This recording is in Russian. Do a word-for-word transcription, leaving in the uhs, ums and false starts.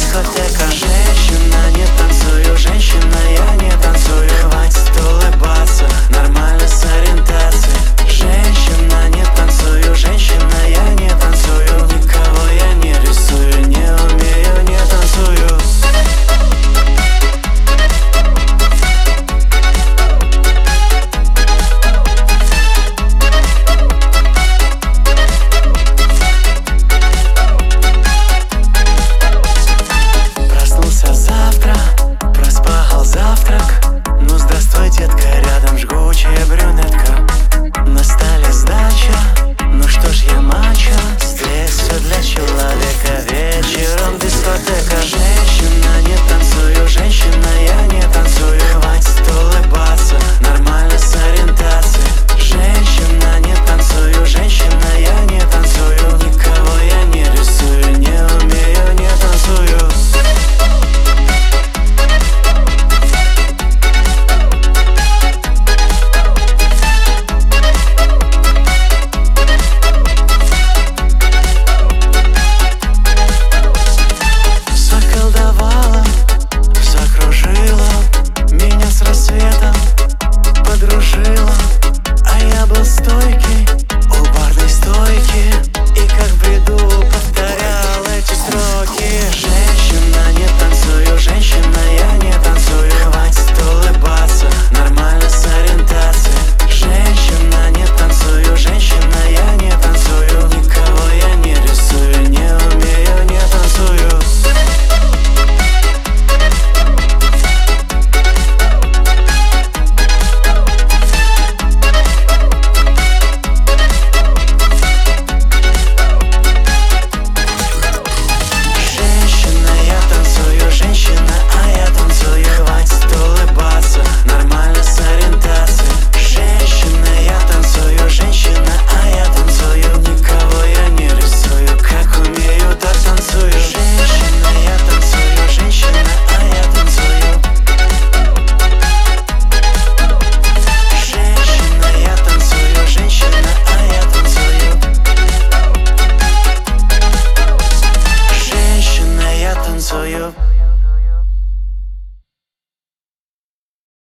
дискотека. Женщина, не танцую, женщина, я не танцую. Хватит улыбаться, нормально с ориентацией. Женщина, не танцую, женщина, я не танцую. Никого я не рисую, не умею, не танцую. Проснулся завтра, проспахал завтрак. Ну здравствуй, детка, рядом жгучая брюнетка. На столе сдача, ну что ж я мачо. Здесь все для человека, вечером дискотека. Женщина, не танцую, женщина, я не танцую. Хватит улыбаться, нормально с ориентацией. Женщина, не танцую, женщина, я не танцую. Никого я не рисую, не умею, не танцую. Заколдовала, закружила, меня с рассветом подружила. А я был стойкий у барной стойки и как в бреду повторял эти строки. Женщина, не танцую, женщина, я не танцую. Хватит улыбаться, нормально с ориентацией. Женщина, не танцую, женщина, я не танцую. Никого я не рисую, не умею, не танцую. Женщина, я танцую, женщина, а я танцую. Хватит улыбаться, нормально с ориентацией. Женщина, я танцую, женщина, а я танцую. Никого я не рисую, как умею, так танцую. Женщина, я танцую, женщина, а я танцую. Женщина, я танцую, женщина, а я танцую. Женщина, я танцую.